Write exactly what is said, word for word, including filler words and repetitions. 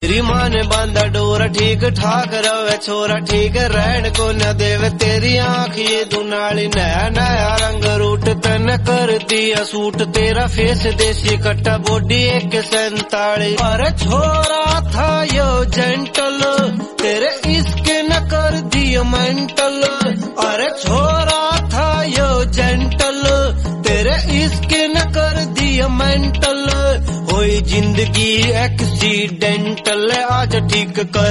तेरी मां ने बांधा डोरा ठीक ठाक रवे छोरा ठीक रहन को न देवे तेरी आंख ये दुनाली नया नया रंग रूट तन कर दिया सूट तेरा फेस देसी कट्टा बॉडी एक सैताली। अरे छोरा था यो जेंटल तेरे इसके न कर दिया मेंटल। अरे छोरा था यो जेंटल तेरे इसके न कर दिया मेंटल। होई जिंदगी एक्सीडेंटल आज ठीक कर